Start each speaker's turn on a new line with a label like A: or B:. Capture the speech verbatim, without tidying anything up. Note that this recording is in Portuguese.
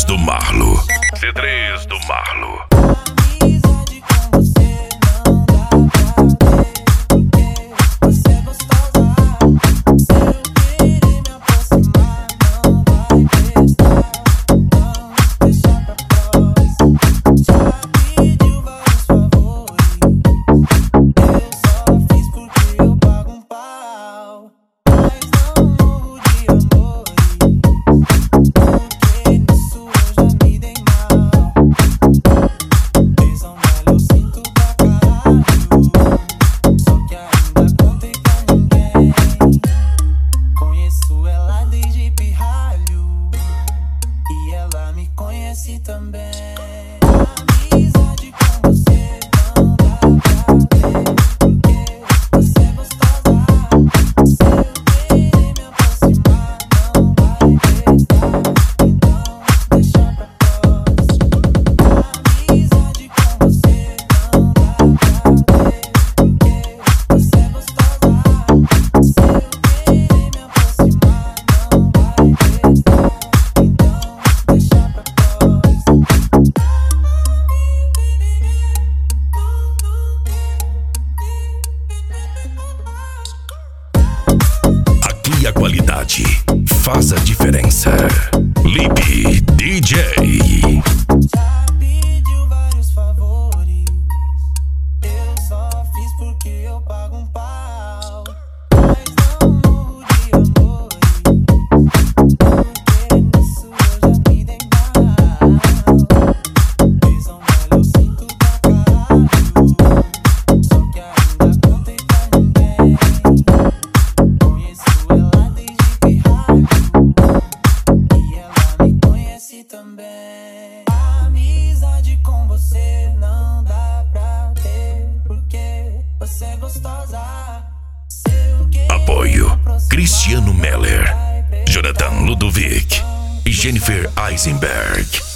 A: três do Marlo. C três do Marlo.
B: Também amizade com você não dá pra ter, porque você é gostosa. Se eu querer me aproximar, não vai prestar, então deixa pra próxima. Amizade com você não dá pra ter, porque você é gostosa. Se eu querer me aproximar, não vai prestar, então deixa pra
A: Aqui a qualidade faz a diferença. Lipe D J.
B: Já pediu vários favores, eu só fiz porque eu pago um pau. Mas não morro de amores, porque nisso eu já me dei mal. Fez um mel, eu sinto pra caralho, só que ainda contei pra ninguém. Conheço ela desde pirralho, e ela me conhece também. Amizade com você não dá pra ter, porque você é gostosa. Se eu querer
A: Apoio
B: me aproximar,
A: Cristiano
B: não
A: Meller,
B: vai prestar,
A: Jonathan Ludovic
B: então
A: e Jennifer Eisenberg.